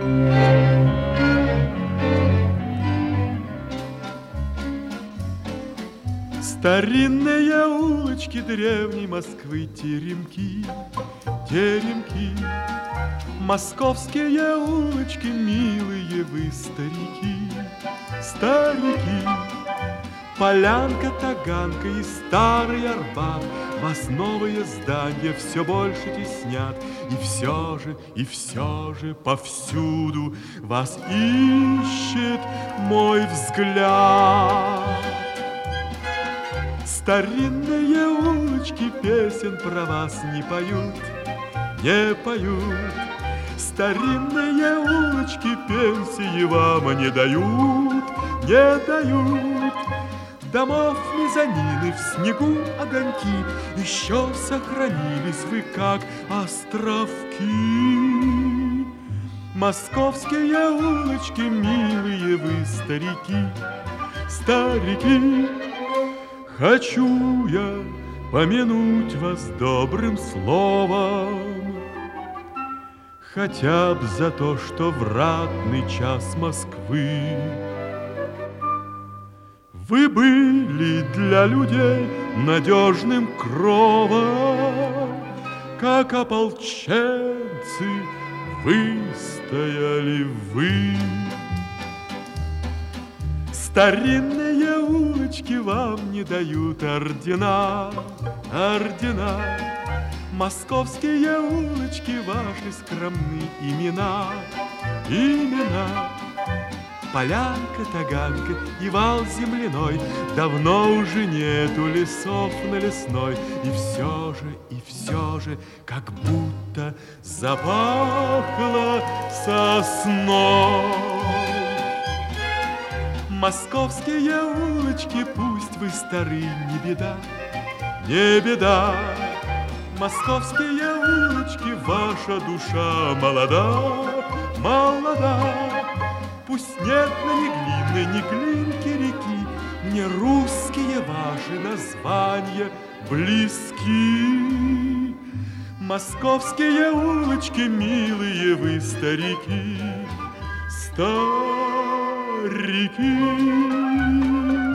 Старинные улочки древней Москвы, теремки, теремки. Московские улочки, милые вы старики, старики. Полянка, Таганка и Старый Арбат, вас новые здания все больше теснят. И все же повсюду вас ищет мой взгляд. Старинные улочки песен про вас не поют, не поют. Старинные улочки пенсии вам не дают, не дают. Домов мезонины, в снегу огоньки, еще сохранились вы, как островки. Московские улочки, милые вы старики, старики. Хочу я помянуть вас добрым словом, хотя б за то, что в ратный час Москвы вы были для людей надежным кровом, как ополченцы выстояли вы. Старинные улочки вам не дают ордена, ордена. Московские улочки ваши скромны имена, имена. Полянка, Таганка и вал земляной, давно уже нету лесов на Лесной. И все же, как будто запахло сосной. Московские улочки, пусть вы стары, не беда, не беда. Московские улочки, ваша душа молода, молода. Пусть нет на них глины, ни глинки реки, мне русские ваши названия близки. Московские улочки, милые вы старики, старики.